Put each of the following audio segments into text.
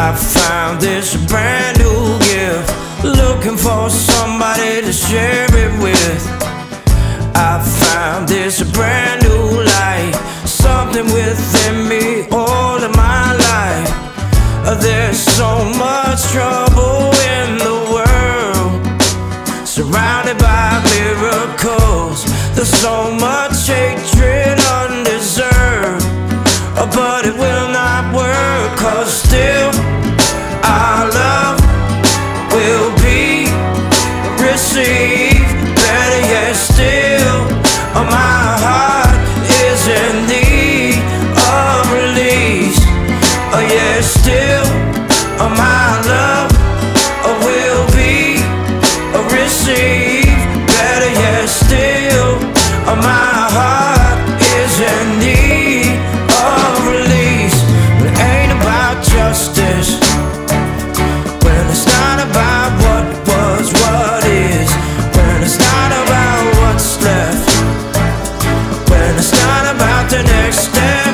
I found this brand new gift, looking for somebody to share it with. I found this brand new light, something within me all of my life. There's so much trouble in the world, surrounded by miracles. There's so much hatred undeserved, but it will not work, 'cause still our love will be received. Better yet still, my heart is in need of release. Yeah, still my love will be received. Better yet still, my heart is in need of release. It ain't about justice when it's not about what was, what is. When it's not about what's left, when it's not about the next step.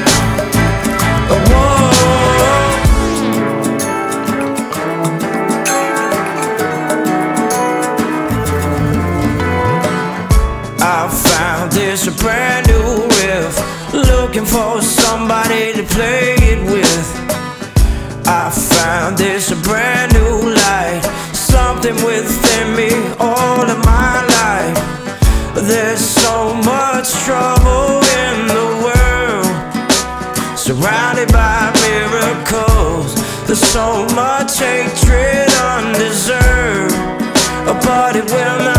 I found this brand new riff, looking for somebody to play it with. I found this brand new light, something within me all of my life. There's so much trouble in the world, surrounded by miracles. There's so much hatred undeserved, but it will not